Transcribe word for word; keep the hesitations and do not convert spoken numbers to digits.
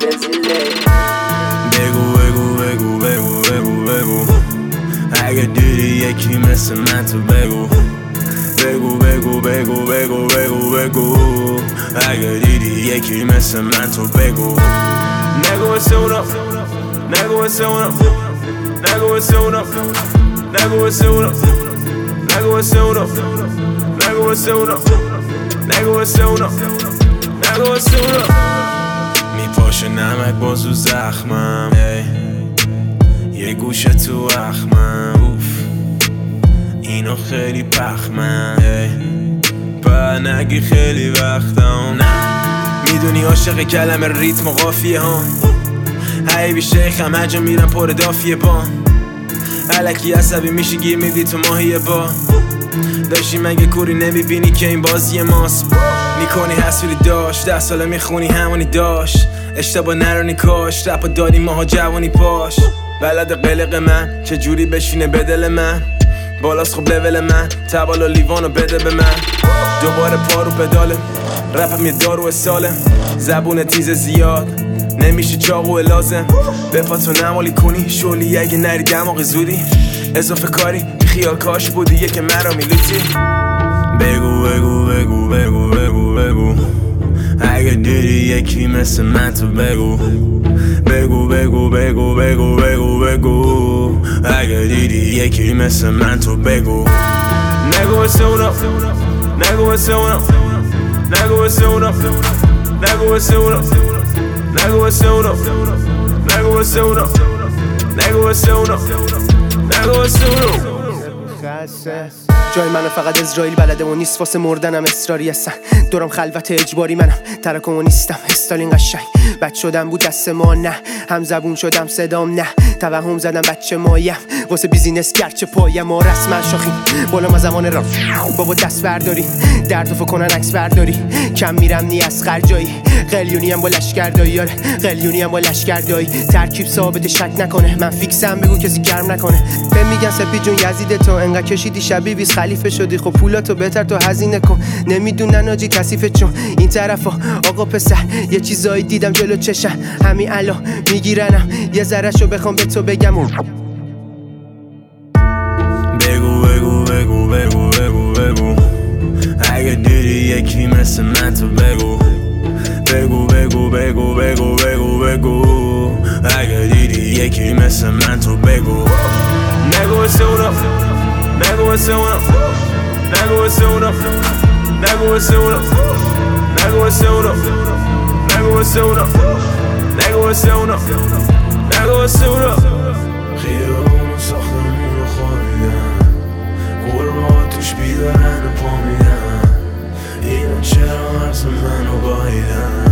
بگو بگو بگو بگو بگو بگو اگه دیدی یکی مثل من تو بگو بگو بگو بگو بگو بگو بگو اگه دیدی یکی مثل من تو بگو نگو واسه اونا نگو واسه اونا نگو واسه اونا نگو واسه اونا نگو واسه اونا نگو واسه اونا نگو واسه اونا نگو واسه اونا میپاشه نمک بازو زخمم یه گوشه تو اخمم اوف اینو خیلی پخمم با نگی خیلی وقتم نه میدونی عاشق کلمه ریتم و قافیه ها حیبی شیخم هر جا میرم پر دافیه با الکی عصبی میشی گیر میدی تو ماهیه با داشتی مگه کوری نمیبینی که این بازی ماست میکنی حسوری داشت ده ساله میخونی همونی داشت اشتباه نرونی کاش رپا دادی ماها جوانی پاش بلد قلق من چه جوری بشینه به دل من بالاست خب لول من تبال و لیوانو بده به من دوباره پارو پداله رپم یه دارو سالم زبون تیز زیاد نمیشه چاقو لازم به پاتو نمالی کنی شولی اگه نری دماغ زودی اضافه کاری بی خیال کاش بودی یه مرا میلوتی بگو بگو بگو بگو بگو بگو اگه دیدی یکی مثل من تو بگو بگو بگو بگو بگو بگو بگو اگه دیدی یکی مثل من تو بگو نگو واسه اونا نگو واسه اونا نگو واسه اونا نگو واسه اونا نگو واسه اونا نگو واسه اونا نگو واسه اونا نگو واسه اونا جای منو فقط اسرائیل بلده و نیست واسه مردنم اصراری هستن دورم خلوت اجباری منم ترکم و نیستم استالین قشنگ بد شدم بود دست ما نه هم زبون شدم صدام نه توهم زدم بچه مایم واسه بیزینس گرچه پایم ما رسما شاخیم بالا ما زمان را بابا دست برداری درد و فکنن عکس برداری کم میرم نی از خرجایی قلیونی هم با لشکردایی آره قلیونی هم با لشکردایی ترکیب ثابت شک نکنه من فیکسم بگو کسی گرم نکنه به میگن سپی جون یزید تو انقدر کشیدی شبیه بیس خلیفه شدی خب پولاتو بهتر تو هزینه کن نمیدونن آجی کثیفه چون این طرفا آقا پسر یه چیزایی دیدم جلو چشم همین الان میگیرنم یه ذرهشو بخوام به تو بگم و بگو بگو بگو بگو بگو بگو اگه دیدی یکی مثل من تو بگو بگو بگو بگو بگو بگو بگو اگه دیدی یکی مثل من تو بگو نگو واسه اونا نگو واسه اونا نگو واسه اونا نگو واسه اونا نگو واسه اونا نگو واسه اونا نگو واسه اونا نگو واسه اونا خیابونو ساختمونو خوابیدن گربا توش بیدارن و پا میدن اینا چرا عرض منو باهیدن